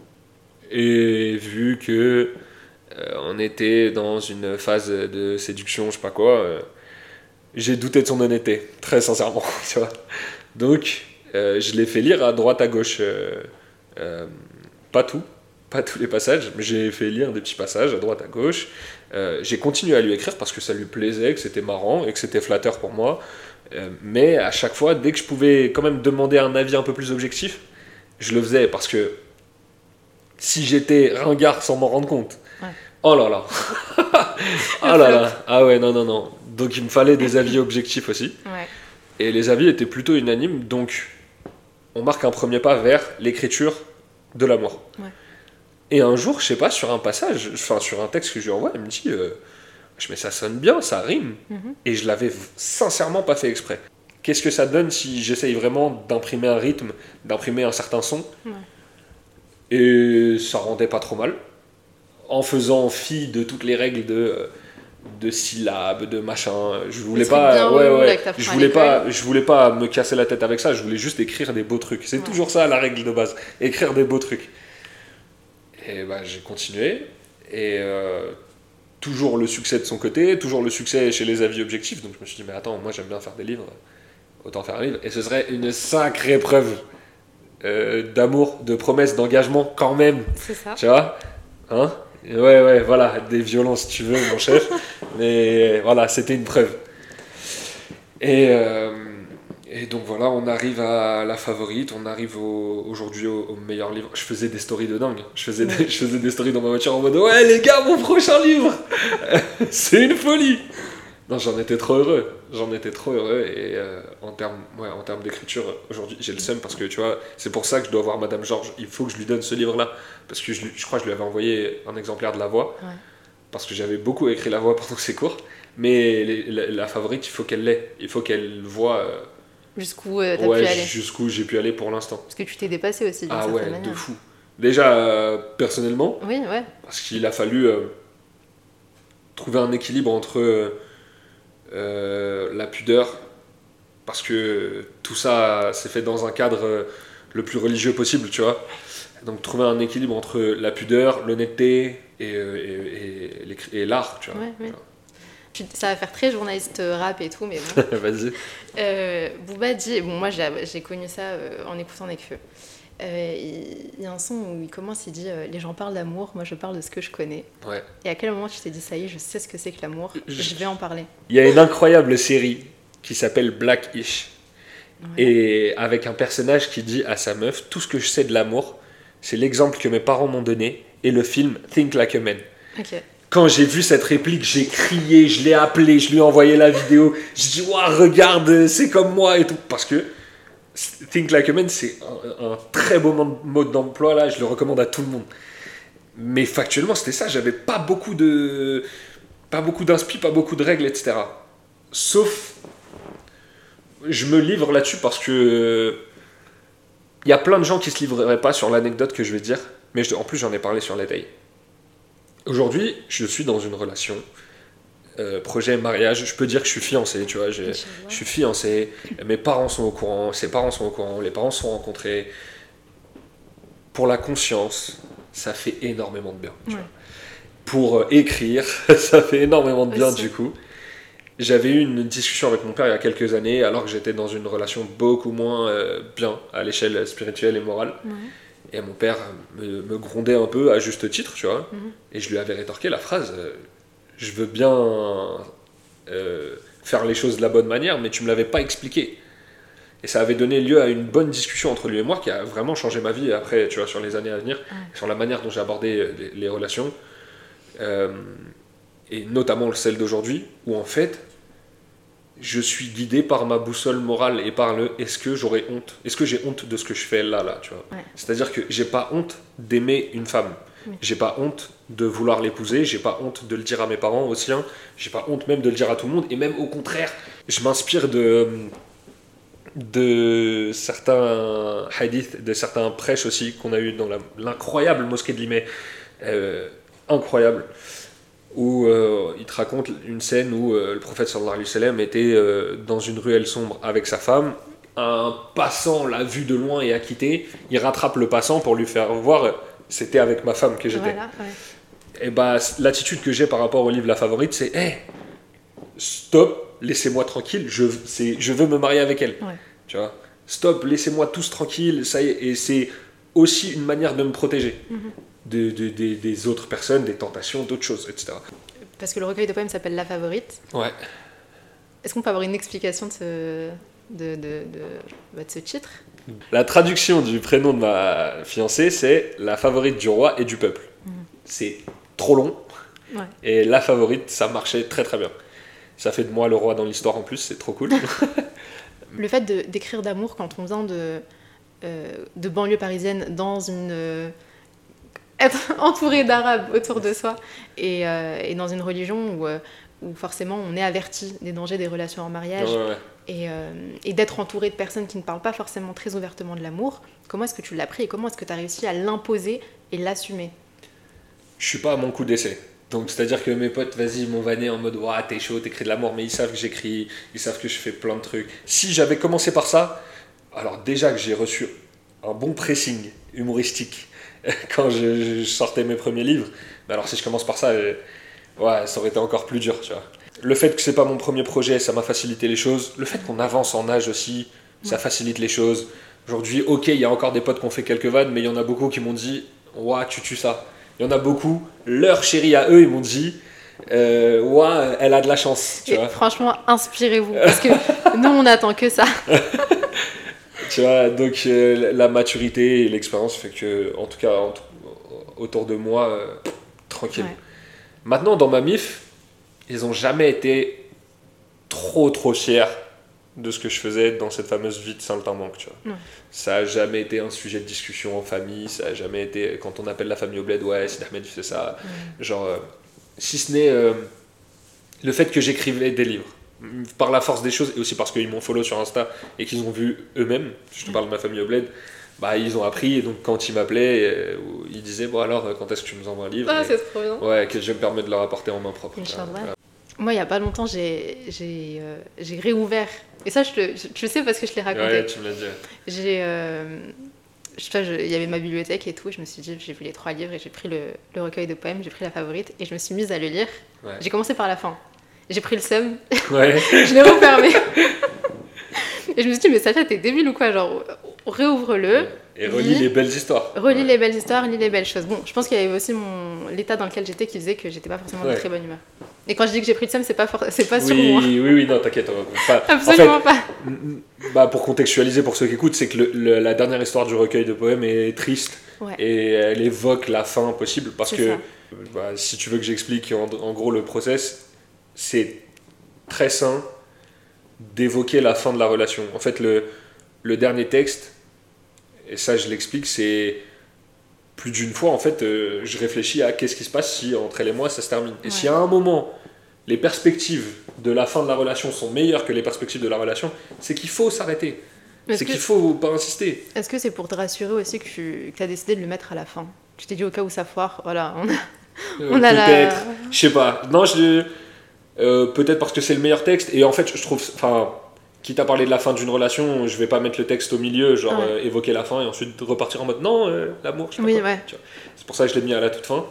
Et vu que euh, on était dans une phase de séduction, je sais pas quoi, euh, j'ai douté de son honnêteté, très sincèrement, tu vois. Donc, euh, je l'ai fait lire à droite à gauche, euh, euh, pas tout, pas tous les passages, mais j'ai fait lire des petits passages à droite à gauche. Euh, j'ai continué à lui écrire parce que ça lui plaisait, que c'était marrant et que c'était flatteur pour moi. Euh, mais à chaque fois, dès que je pouvais quand même demander un avis un peu plus objectif, je le faisais parce que si j'étais ringard sans m'en rendre compte, Ouais. oh là là, oh là là, ah ouais, non, non, non. Donc il me fallait des avis objectifs aussi. Ouais. Et les avis étaient plutôt unanimes, donc on marque un premier pas vers l'écriture de l'amour. Ouais. Et un jour, je sais pas, sur un passage, enfin sur un texte que je lui envoie, il me dit euh, je mais ça sonne bien, ça rime. Mm-hmm. Et je l'avais sincèrement pas fait exprès. Qu'est-ce que ça donne si j'essaye vraiment d'imprimer un rythme, d'imprimer un certain son? Ouais. Et ça rendait pas trop mal. En faisant fi de toutes les règles de, de syllabes, de machin. Je voulais pas, ouais, ouais, je voulais pas, je voulais pas me casser la tête avec ça. Je voulais juste écrire des beaux trucs. C'est ouais. toujours ça la règle de base, écrire des beaux trucs. Et bah j'ai continué et euh, toujours le succès de son côté, toujours le succès chez les avis objectifs. Donc je me suis dit mais attends, moi j'aime bien faire des livres, autant faire un livre. Et ce serait une sacrée preuve euh, d'amour, de promesse, d'engagement quand même. C'est ça. Tu vois, hein? Ouais, ouais, voilà, des violences si tu veux, mon chef. Mais voilà, c'était une preuve. Et, euh, et donc voilà, on arrive à la favorite, on arrive au, aujourd'hui au, au meilleur livre. Je faisais des stories de dingue. Je faisais, des, je faisais des stories dans ma voiture en mode ouais, les gars, mon prochain livre c'est une folie. Non, j'en étais trop heureux. J'en étais trop heureux. Et euh, en termes ouais, en termes d'écriture, aujourd'hui, j'ai le seum parce que tu vois, c'est pour ça que je dois voir Madame Georges. Il faut que je lui donne ce livre-là. Parce que je, je crois que je lui avais envoyé un exemplaire de La Voix. Ouais. Parce que j'avais beaucoup écrit La Voix pendant ses cours. Mais les, la, la favorite, il faut qu'elle l'ait. Il faut qu'elle voit. Euh, jusqu'où euh, t'as ouais, pu aller. Jusqu'où j'ai pu aller pour l'instant. Parce que tu t'es dépassé aussi. Ah ouais, manière. De fou. Déjà, euh, personnellement. Oui, ouais. Parce qu'il a fallu euh, trouver un équilibre entre. Euh, Euh, la pudeur, parce que tout ça s'est fait dans un cadre euh, le plus religieux possible, tu vois. Donc trouver un équilibre entre la pudeur, l'honnêteté et, euh, et, et, et l'art, tu vois. Ouais, ouais. Tu vois. Ça va faire très journaliste rap et tout, mais bon. Vas-y. Euh, Booba dit, bon moi j'ai, j'ai connu ça euh, en écoutant Nekfeu. Euh, il y a un son où il commence, il dit euh, les gens parlent d'amour, moi je parle de ce que je connais. Ouais. Et à quel moment tu t'es dit ça y est, je sais ce que c'est que l'amour, je, je vais en parler. Il y a une incroyable série qui s'appelle Black-ish. Ouais. Et avec un personnage qui dit à sa meuf tout ce que je sais de l'amour, c'est l'exemple que mes parents m'ont donné et le film Think Like a Man. Okay. Quand j'ai vu cette réplique, j'ai crié, je l'ai appelé, je lui ai envoyé la vidéo. Je dis waouh, regarde, c'est comme moi et tout. Parce que Think Like a Man, c'est un, un très beau mode d'emploi, là, je le recommande à tout le monde. Mais factuellement, c'était ça, j'avais pas beaucoup de. Pas beaucoup d'inspi, pas beaucoup de règles, et cetera. Sauf. Je me livre là-dessus parce que. Il y a plein de gens qui se livreraient pas sur l'anecdote que je vais dire, mais je, en plus, j'en ai parlé sur l'éveil. Aujourd'hui, je suis dans une relation. Euh, projet mariage, je peux dire que je suis fiancé, tu vois, j'ai, je suis fiancé, mes parents sont au courant, ses parents sont au courant, les parents se sont rencontrés. Pour la conscience, ça fait énormément de bien. Tu ouais. vois. Pour euh, écrire, ça fait énormément de bien aussi. Du coup. J'avais eu une discussion avec mon père il y a quelques années, alors que j'étais dans une relation beaucoup moins euh, bien à l'échelle spirituelle et morale. Ouais. Et mon père me, me grondait un peu à juste titre, tu vois. Mm-hmm. Et je lui avais rétorqué la phrase. Euh, je veux bien euh, faire les choses de la bonne manière, mais tu ne me l'avais pas expliqué. Et ça avait donné lieu à une bonne discussion entre lui et moi qui a vraiment changé ma vie après, tu vois, sur les années à venir, ouais. sur la manière dont j'ai abordé les, les relations, euh, et notamment celle d'aujourd'hui, où en fait, je suis guidé par ma boussole morale et par le est-ce que j'aurais honte, est-ce que j'ai honte de ce que je fais là, là, tu vois. Ouais. C'est-à-dire que j'ai pas honte d'aimer une femme. Oui. J'ai pas honte de vouloir l'épouser, j'ai pas honte de le dire à mes parents, aux siens, j'ai pas honte même de le dire à tout le monde, et même au contraire, je m'inspire de, de certains hadiths, de certains prêches aussi qu'on a eu dans la, l'incroyable mosquée de Limay, euh, incroyable, où euh, il te raconte une scène où euh, le prophète sallallahu alayhi wa sallam était euh, dans une ruelle sombre avec sa femme, un passant l'a vu de loin et a quitté, il rattrape le passant pour lui faire voir c'était avec ma femme que j'étais. Voilà, ouais. Et bah, l'attitude que j'ai par rapport au livre La Favorite, c'est hey, stop, laissez-moi tranquille, je, c'est, je veux me marier avec elle. Ouais. Tu vois, stop, laissez-moi tous tranquille, ça y est. Et c'est aussi une manière de me protéger mm-hmm. de, de, de, des autres personnes, des tentations, d'autres choses, et cetera. Parce que le recueil de poèmes s'appelle La Favorite. Ouais. Est-ce qu'on peut avoir une explication de ce, de, de, de, bah, de ce titre ? La traduction du prénom de ma fiancée, c'est La Favorite du roi et du peuple. Mmh. C'est trop long. Ouais. Et La Favorite, ça marchait très très bien. Ça fait de moi le roi dans l'histoire en plus, c'est trop cool. Le fait de, d'écrire d'amour quand on vient de, euh, de banlieue parisienne dans une... Euh, être entouré d'arabes autour de soi et, euh, et dans une religion où, euh, où forcément on est averti des dangers des relations en mariage ouais, ouais. Et, euh, et d'être entouré de personnes qui ne parlent pas forcément très ouvertement de l'amour. Comment est-ce que tu l'as pris et comment est-ce que tu as réussi à l'imposer et l'assumer ? Je suis pas à mon coup d'essai. Donc c'est-à-dire que mes potes, vas-y, m'ont vanné en mode ouah, t'es chaud, t'écris de l'amour, mais ils savent que j'écris, ils savent que je fais plein de trucs. Si j'avais commencé par ça, alors déjà que j'ai reçu un bon pressing humoristique quand je, je sortais mes premiers livres, mais alors si je commence par ça, euh, ouais, ça aurait été encore plus dur, tu vois. Le fait que c'est pas mon premier projet, ça m'a facilité les choses. Le fait qu'on avance en âge aussi, ça facilite les choses. Aujourd'hui, ok, il y a encore des potes qui ont fait quelques vannes, mais il y en a beaucoup qui m'ont dit ouah, tu tues ça. Il y en a beaucoup, leur chérie à eux, ils m'ont dit euh, ouah, elle a de la chance. Tu vois. Franchement, inspirez-vous, parce que nous, on n'attend que ça. Tu vois, donc euh, la maturité et l'expérience fait que, en tout cas, en t- autour de moi, euh, tranquille. Ouais. Maintenant, dans ma mif, ils n'ont jamais été trop, trop fiers de ce que je faisais dans cette fameuse vie de saltimbanque, tu vois. Ouais. Ça n'a jamais été un sujet de discussion en famille, ça n'a jamais été, quand on appelle la famille au bled, ouais, Sid Ahmed, tu fais ça. Ouais. Genre, euh, si ce n'est euh, le fait que j'écrivais des livres. Par la force des choses et aussi parce qu'ils m'ont follow sur Insta et qu'ils ont vu eux-mêmes, je te parle de ma famille au bled, bah ils ont appris et donc quand ils m'appelaient, euh, ils disaient bon alors quand est-ce que tu nous envoies un livre ah, et, c'est trop bien. Ouais, que je me permets de leur apporter en main propre. Inch'Allah. Moi il n'y a pas longtemps j'ai, j'ai, euh, j'ai réouvert et ça je te, je, tu le sais parce que je l'ai raconté. Ouais, tu me l'as dit. J'ai, euh, il y avait ma bibliothèque et tout, et je me suis dit j'ai vu les trois livres et j'ai pris le, le recueil de poèmes, j'ai pris La Favorite et je me suis mise à le lire. Ouais. J'ai commencé par la fin. J'ai pris le seum, ouais. Je l'ai refermé. Et je me suis dit, mais Safia, t'es débile ou quoi ? Genre, réouvre-le. Et relis les belles histoires. Relis ouais. les belles histoires, lis les belles choses. Bon, je pense qu'il y avait aussi mon... l'état dans lequel j'étais qui faisait que j'étais pas forcément ouais. de très bonne humeur. Et quand je dis que j'ai pris le seum, c'est pas, for... c'est pas oui, sur moi. Oui, oui, non, t'inquiète. Pas... Absolument en fait, pas. Bah, pour contextualiser pour ceux qui écoutent, c'est que le, le, la dernière histoire du recueil de poèmes est triste. Ouais. Et elle évoque la fin possible. Parce c'est que, bah, si tu veux que j'explique en, en gros le process, c'est très sain d'évoquer la fin de la relation. En fait, le, le dernier texte, et ça je l'explique, c'est plus d'une fois, en fait, euh, je réfléchis à qu'est-ce qui se passe si entre elle et moi ça se termine. Et ouais. si à un moment, les perspectives de la fin de la relation sont meilleures que les perspectives de la relation, c'est qu'il faut s'arrêter. Est-ce c'est que, qu'il faut pas insister. Est-ce que c'est pour te rassurer aussi que tu que as décidé de le mettre à la fin ? Tu t'es dit au cas où ça foire, voilà, on a, euh, on a peut-être, la... je sais pas. Non, je... Euh, peut-être parce que c'est le meilleur texte et en fait je trouve enfin quitte à parler de la fin d'une relation je vais pas mettre le texte au milieu genre ouais. euh, évoquer la fin et ensuite repartir en mode non euh, l'amour je sais oui, pas quoi, ouais. tu vois. C'est pour ça que je l'ai mis à la toute fin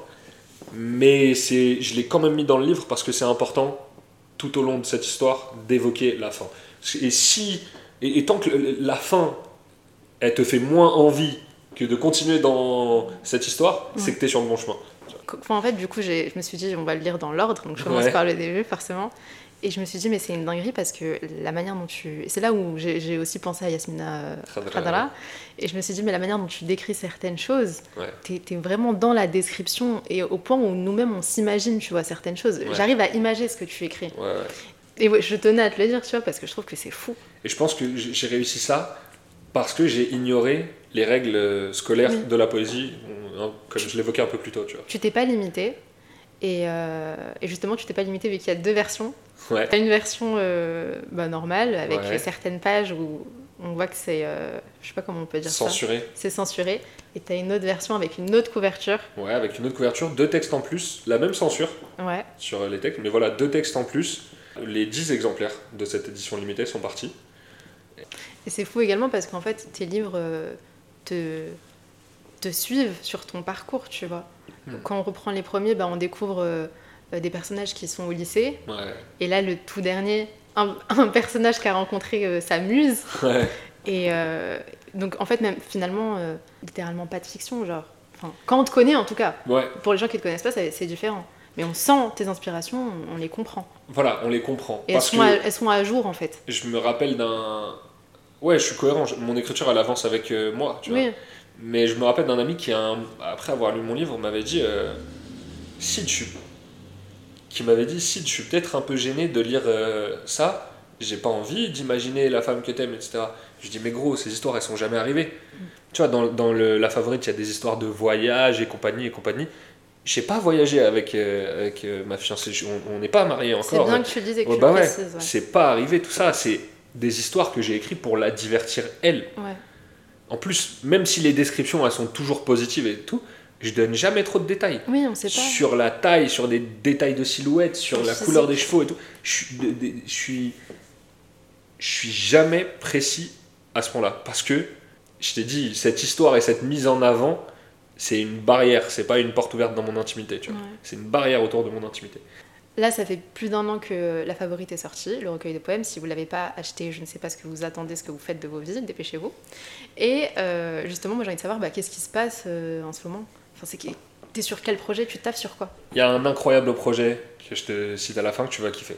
mais c'est, je l'ai quand même mis dans le livre parce que c'est important tout au long de cette histoire d'évoquer la fin et si et, et tant que la fin elle te fait moins envie que de continuer dans cette histoire ouais. c'est que t'es sur le bon chemin. Enfin, en fait, du coup, j'ai, je me suis dit, on va le lire dans l'ordre, donc je commence ouais. par le début, forcément. Et je me suis dit, mais c'est une dinguerie parce que la manière dont tu... C'est là où j'ai, j'ai aussi pensé à Yasmina Khadra. Ouais. Et je me suis dit, mais la manière dont tu décris certaines choses, ouais. t'es, t'es vraiment dans la description et au point où nous-mêmes, on s'imagine, tu vois, certaines choses. Ouais. J'arrive à imager ce que tu écris. Ouais, ouais. Et ouais, je tenais à te le dire, tu vois, parce que je trouve que c'est fou. Et je pense que j'ai réussi ça parce que j'ai ignoré les règles scolaires oui. de la poésie, comme je l'évoquais un peu plus tôt. Tu vois. Tu t'es pas limité, et, euh, et justement, tu t'es pas limité vu qu'il y a deux versions. Ouais. Tu as une version euh, bah, normale, avec ouais. certaines pages où on voit que c'est, euh, je sais pas comment on peut dire censuré. ça. C'est censuré. Et tu as une autre version avec une autre couverture. Ouais, avec une autre couverture, deux textes en plus, la même censure ouais. sur les textes, mais voilà, deux textes en plus. Les dix exemplaires de cette édition limitée sont partis. Et c'est fou également parce qu'en fait, tes livres euh, te, te suivent sur ton parcours, tu vois. Mm. Quand on reprend les premiers, bah, on découvre euh, des personnages qui sont au lycée. Ouais. Et là, le tout dernier, un, un personnage qui a rencontré euh, sa muse. Ouais. Et euh, donc, en fait, même finalement, euh, littéralement pas de fiction, genre. Enfin, quand on te connaît, en tout cas. Ouais. Pour les gens qui ne te connaissent pas, c'est, c'est différent. Mais on sent tes inspirations, on, on les comprend. Voilà, on les comprend. Et parce elles, sont que à, elles sont à jour, en fait. Je me rappelle d'un... Ouais, je suis cohérent. Mon écriture, elle avance avec euh, moi, tu Oui. vois. Mais je me rappelle d'un ami qui, un... après avoir lu mon livre, m'avait dit... Euh, si tu... Qui m'avait dit, si tu suis peut-être un peu gêné de lire euh, ça, j'ai pas envie d'imaginer la femme que t'aimes, et cetera. Je dis, mais gros, ces histoires, elles sont jamais arrivées. Mm. Tu vois, dans, dans le, La Favorite, il y a des histoires de voyage et compagnie et compagnie. J'ai pas voyagé avec, euh, avec euh, ma fiancée, on n'est pas mariés encore. C'est bien que tu le dises et que ouais, tu bah le ouais, précises. Ouais. C'est pas arrivé tout ça, c'est des histoires que j'ai écrites pour la divertir elle. Ouais. En plus, même si les descriptions elles sont toujours positives et tout, je donne jamais trop de détails. Oui, on sait pas. Sur la taille, sur des détails de silhouette, sur la couleur des chevaux et tout. Je suis, de, de, je suis, je suis jamais précis à ce point-là. Parce que, je t'ai dit, cette histoire et cette mise en avant, c'est une barrière, c'est pas une porte ouverte dans mon intimité, tu vois. Ouais. C'est une barrière autour de mon intimité. Là, ça fait plus d'un an que La Favorite est sortie, le recueil de poèmes. Si vous ne l'avez pas acheté, je ne sais pas ce que vous attendez, ce que vous faites de vos vies, dépêchez-vous. Et euh, justement, moi j'ai envie de savoir, bah, qu'est-ce qui se passe euh, en ce moment. Enfin, c'est que t'es sur quel projet, tu taffes sur quoi? Il y a un incroyable projet que je te cite à la fin que tu vas kiffer.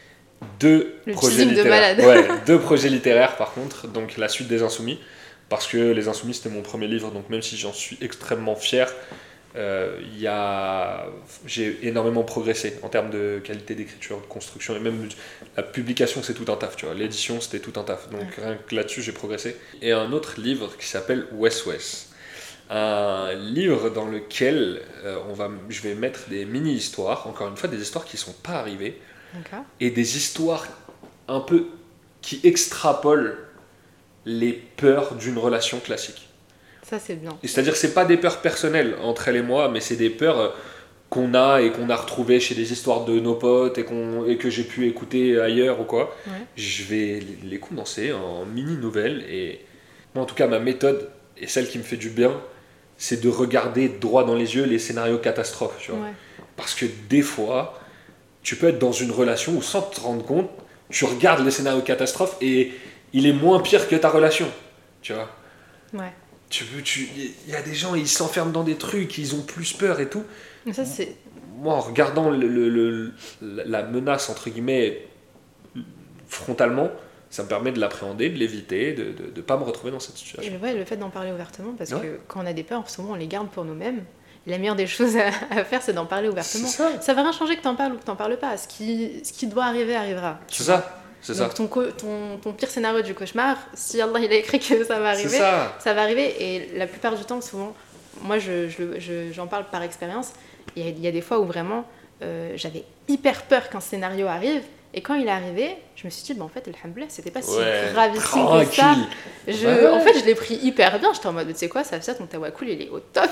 Deux le projets littéraires. De ouais, deux projets littéraires par contre, donc la suite des Insoumis, parce que Les Insoumis c'était mon premier livre, donc même si j'en suis extrêmement fier, euh, y a... j'ai énormément progressé en termes de qualité d'écriture, de construction, et même la publication c'est tout un taf, tu vois. L'édition c'était tout un taf, donc ouais. Rien que là-dessus j'ai progressé. Et un autre livre qui s'appelle West West. Un livre dans lequel euh, on va, je vais mettre des mini-histoires, encore une fois des histoires qui ne sont pas arrivées, okay. Et des histoires un peu qui extrapolent les peurs d'une relation classique. Ça c'est bien. Et c'est-à-dire que ce n'est pas des peurs personnelles entre elle et moi, mais c'est des peurs qu'on a et qu'on a retrouvées chez des histoires de nos potes et, qu'on, et que j'ai pu écouter ailleurs ou quoi. Ouais. Je vais les condenser en mini-nouvelles et moi en tout cas ma méthode et celle qui me fait du bien, c'est de regarder droit dans les yeux les scénarios catastrophes, tu vois. Ouais. Parce que des fois, tu peux être dans une relation où sans te rendre compte, tu regardes les scénarios catastrophes et il est moins pire que ta relation, tu vois. Ouais. Tu veux, tu, il y a des gens, ils s'enferment dans des trucs, ils ont plus peur et tout. Mais ça, c'est... Moi, en regardant le, le, le, la menace, entre guillemets, frontalement, ça me permet de l'appréhender, de l'éviter, de ne pas me retrouver dans cette situation. Et ouais, le fait d'en parler ouvertement, parce ouais. que quand on a des peurs, souvent on les garde pour nous-mêmes. La meilleure des choses à, à faire, c'est d'en parler ouvertement. C'est ça. Ça va rien changer que t'en parles ou que t'en parles pas. Ce qui, ce qui doit arriver, arrivera. C'est ça. C'est Donc ça. Ton, co- ton, ton pire scénario du cauchemar, si Allah il a écrit que ça va arriver, ça. ça va arriver. Et la plupart du temps, souvent, moi je, je, je, j'en parle par expérience, il y, a, il y a des fois où vraiment euh, j'avais hyper peur qu'un scénario arrive. Et quand il est arrivé, je me suis dit, bah, en fait, alhamdoulilah, c'était pas si ouais, gravissime que ça. Je, ouais. En fait, je l'ai pris hyper bien. J'étais en mode, tu sais quoi, ça, ça, ton tawakkul, il est au top.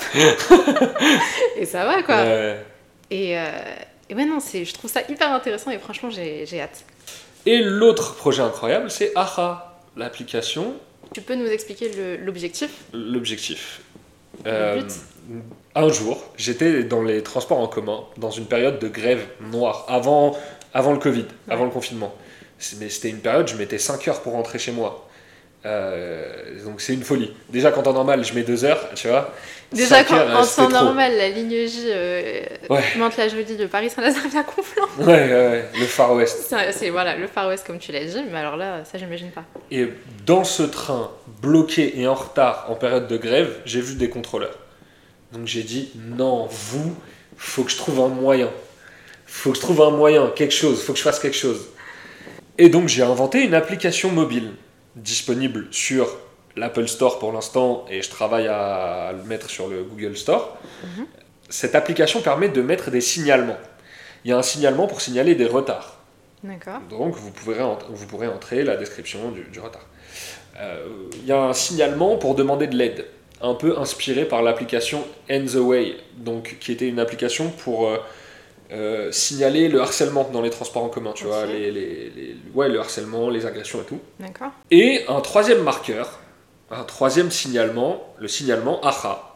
Et ça va, quoi. Ouais. Et, euh, et ouais, non, c'est, je trouve ça hyper intéressant et franchement, j'ai, j'ai hâte. Et l'autre projet incroyable, c'est Aha, l'application. Tu peux nous expliquer le, l'objectif ? L'objectif. Le euh, but ? Un jour, j'étais dans les transports en commun, dans une période de grève noire, avant... Avant le Covid, ouais. Avant le confinement. Mais c'était une période, je mettais cinq heures pour rentrer chez moi. Euh, donc c'est une folie. Déjà, quand en normal, je mets deux heures, tu vois. Déjà, quand heures, en temps normal, la ligne J, euh, ouais. Mantes-la-Jolie de Paris-Saint-Lazare vient Conflans. Ouais, ouais, ouais, le Far West. C'est, c'est, voilà, le Far West, comme tu l'as dit, mais alors là, ça, j'imagine pas. Et dans ce train, bloqué et en retard en période de grève, j'ai vu des contrôleurs. Donc j'ai dit, non, vous, faut que je trouve un moyen. Faut que je trouve un moyen, quelque chose, faut que je fasse quelque chose. Et donc j'ai inventé une application mobile disponible sur l'Apple Store pour l'instant et je travaille à le mettre sur le Google Store. Mm-hmm. Cette application permet de mettre des signalements. Il y a un signalement pour signaler des retards. D'accord. Donc vous pourrez, vous pourrez entrer la description du, du retard. Euh, il y a un signalement pour demander de l'aide, un peu inspiré par l'application End the Way, donc, qui était une application pour... Euh, euh, signaler le harcèlement dans les transports en commun, tu Ok. vois, les, les, les- ouais, le harcèlement, les agressions et tout. D'accord. Et un troisième marqueur, un troisième signalement, le signalement A H A.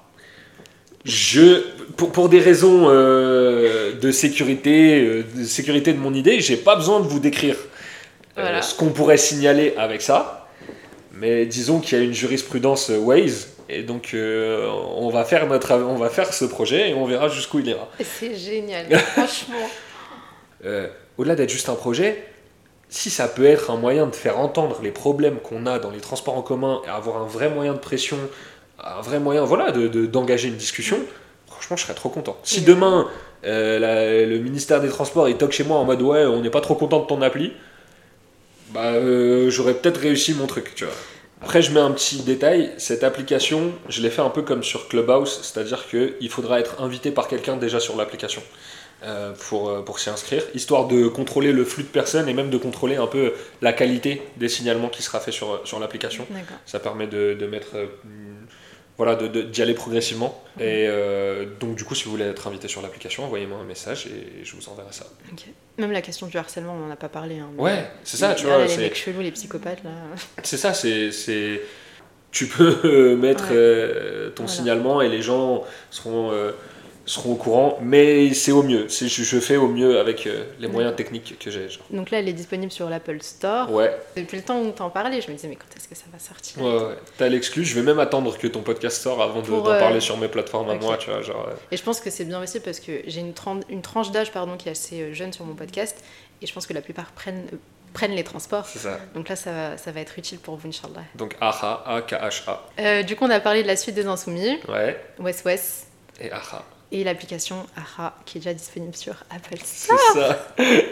Je, pour, pour des raisons euh, de sécurité, euh, de sécurité de mon idée, j'ai pas besoin de vous décrire euh, Voilà. ce qu'on pourrait signaler avec ça. Mais disons qu'il y a une jurisprudence Waze, et donc euh, on va faire notre, on va faire ce projet et on verra jusqu'où il ira. C'est génial, franchement. Euh, au-delà d'être juste un projet, si ça peut être un moyen de faire entendre les problèmes qu'on a dans les transports en commun et avoir un vrai moyen de pression, un vrai moyen, voilà, de, de- d'engager une discussion, franchement, je serais trop content. Si Et demain, euh, la- le ministère des Transports il toque chez moi en mode ouais, on n'est pas trop content de ton appli, bah euh, j'aurais peut-être réussi mon truc, tu vois. Après, je mets un petit détail, cette application, je l'ai fait un peu comme sur Clubhouse, c'est-à-dire qu'il faudra être invité par quelqu'un déjà sur l'application euh, pour, euh, pour s'y inscrire, histoire de contrôler le flux de personnes et même de contrôler un peu la qualité des signalements qui sera fait sur, sur l'application. D'accord. Ça permet de, de mettre, euh, voilà, de, de- d'y aller progressivement. Et euh, donc, du coup, si vous voulez être invité sur l'application, envoyez-moi un message et je vous enverrai ça. Ok. Même la question du harcèlement, on n'en a pas parlé. Hein, mais- Ouais, c'est ça, tu Là, vois. Les c'est- mecs chelous, les psychopathes, là. C'est ça, c'est, c'est... Tu peux euh, mettre Ouais. euh, ton Voilà. signalement et les gens seront, euh, seront au courant, mais c'est au mieux. C'est, je, je fais au mieux avec euh, les moyens D'accord. techniques que j'ai. Genre. Donc là, elle est disponible sur l'Apple Store. Ouais, Depuis le temps où t'en parlais, je me disais, mais quand est-ce que ça va sortir ouais, ouais. T'as l'exclu, je vais même attendre que ton podcast sort avant de, Pour, d'en euh, parler sur mes plateformes à ok. moi, tu vois, genre... euh, Et je pense que c'est bien aussi parce que j'ai une, tran- une tranche d'âge pardon, qui est assez euh, jeune sur mon podcast. Et je pense que la plupart prennent, euh, prennent les transports. c'est ça. Donc là, ça va, ça va être utile pour vous, Inch'Allah. Donc A H A, A K H A. Euh, du coup, on a parlé de la suite des Insoumis, Ouais, West West, et A H A. et l'application A H A qui est déjà disponible sur Apple. C'est ça.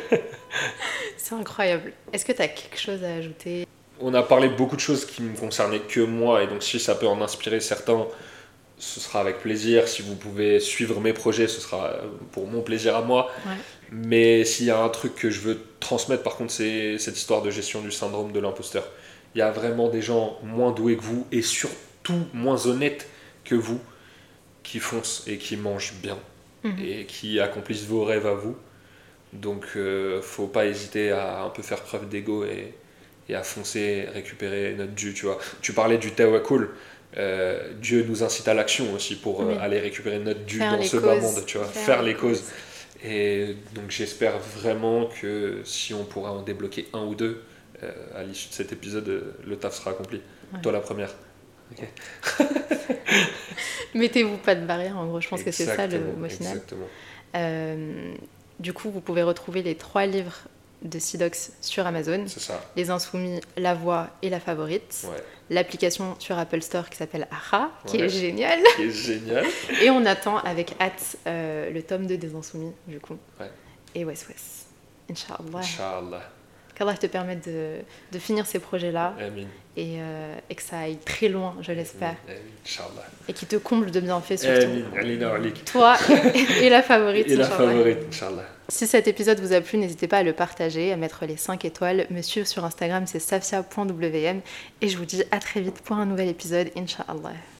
C'est incroyable. Est-ce que tu as quelque chose à ajouter? On a parlé de beaucoup de choses qui me concernaient que moi, et donc si ça peut en inspirer certains, ce sera avec plaisir. Si vous pouvez suivre mes projets, ce sera pour mon plaisir à moi. Ouais. Mais s'il y a un truc que je veux transmettre, par contre, c'est cette histoire de gestion du syndrome de l'imposteur. Il y a vraiment des gens moins doués que vous, et surtout moins honnêtes que vous, qui foncent et qui mangent bien, Mhm. et qui accomplissent vos rêves à vous. Donc, euh, faut pas hésiter à un peu faire preuve d'ego et, et à foncer, récupérer notre dû, tu vois. Tu parlais du tawakkul, euh, Dieu nous incite à l'action aussi pour euh, Oui. aller récupérer notre dû Faire dans les ce bas causes. monde, tu vois. Faire Faire, les les causes. Et donc j'espère vraiment que si on pourra en débloquer un ou deux, euh, à l'issue de cet épisode, euh, le taf sera accompli. Ouais. Toi la première. Mettez-vous pas de barrière, en gros, je pense que c'est ça le Exactement, mot final. Exactement. Euh, du coup, vous pouvez retrouver les trois livres de Sidox sur Amazon. C'est ça. Les Insoumis, La Voix et La Favorite. Ouais. L'application sur Apple Store qui s'appelle A H A, qui Ouais. est géniale. Qui est génial. Et on attend avec hâte euh, le tome deux des Insoumis, du coup. Ouais. Et West West. Inch'Allah. Inch'Allah. Qu'Allah te permette de, de finir ces projets-là Amin. et, euh, et que ça aille très loin, je l'espère. Amin. Inch'Allah. Et qui te comble de bienfaits surtout. Amin. Alina Alik. Toi et la favorite. Et la Inch'Allah. favorite, Inch'Allah. Si cet épisode vous a plu, n'hésitez pas à le partager, à mettre les cinq étoiles. Me suivre sur Instagram, c'est safia point w m. Et je vous dis à très vite pour un nouvel épisode, Inch'Allah.